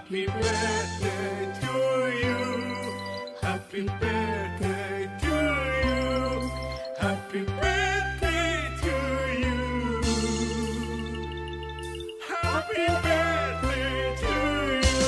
Happy birthday to you. Happy birthday to you. Happy birthday to you. Happy birthday to you.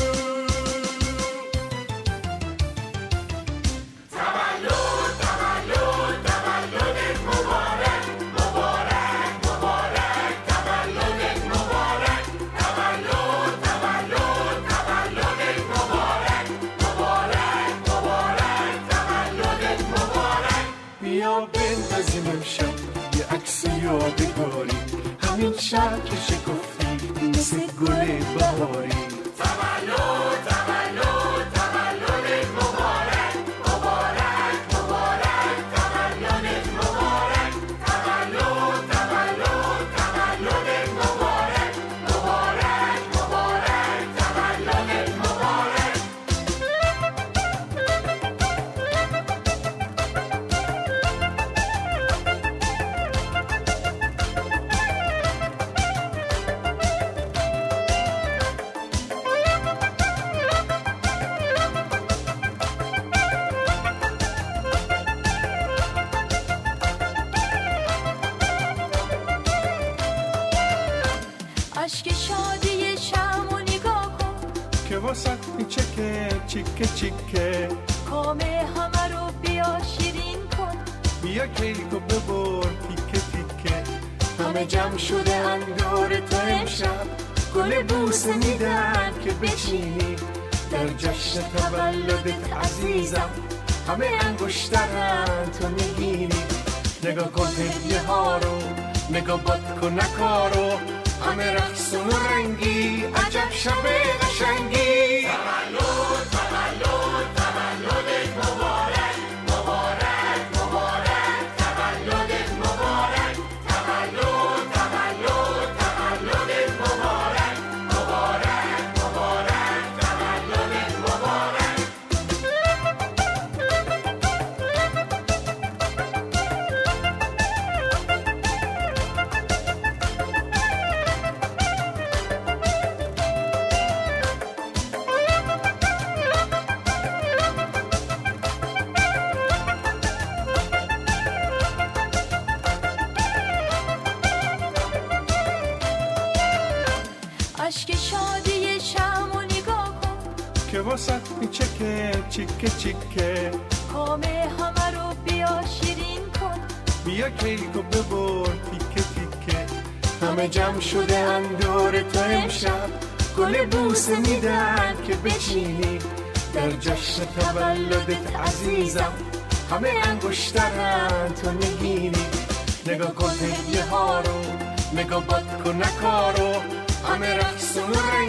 تولد تولد تولدت مبارک مبارک مبارک تولدت مبارک تولد تولد تولدت مبارک مبارک مبارک تولدت مبارک. بیا بندازیم امشب یه عکس یادگاری، همین شب که شکفتی مثل گل بهاری. تولد تولد تولدت مبارک مبارک مبارک تولدت مبارک تولد تولد تولدت مبارک مبارک مبارک تولدت مبارک. اشک شادی شمو نگاه کن که واسه چکه چیکه چیکه، کام همه رو بیا شیرین کن. بیا کیکو ببر تیکه تیکه، همه جمع شده اندور تو امشب، گل بوسه میدن که بچینی در جشن تولدت عزیزم، همه انگشترن تو میگیری. نگاه کن هدیه ها رو، نگاه باد کن نکارو، همه رقصون و رنگی، عجب شب قشنگی. تولد تولد تولدت مبارک مبارک مبارک تولدت مبارک تولد تولد تولدت مبارک مبارک مبارک تولدت مبارک. اشک شادی شمو نگاه کن که واسه چکه چیکه چیکه، کام همه رو بیا شیرین کن. بیا کیکو ببر تیکه تیکه، همه جمع شده اندور تو امشب، گل بوسه میدن که بچینی در جشن تولدت عزیزم، همه انگشترن تو نگینی. نگاه کن هدیه ها رو، نگاه باد کن نکارو، همه رقصون و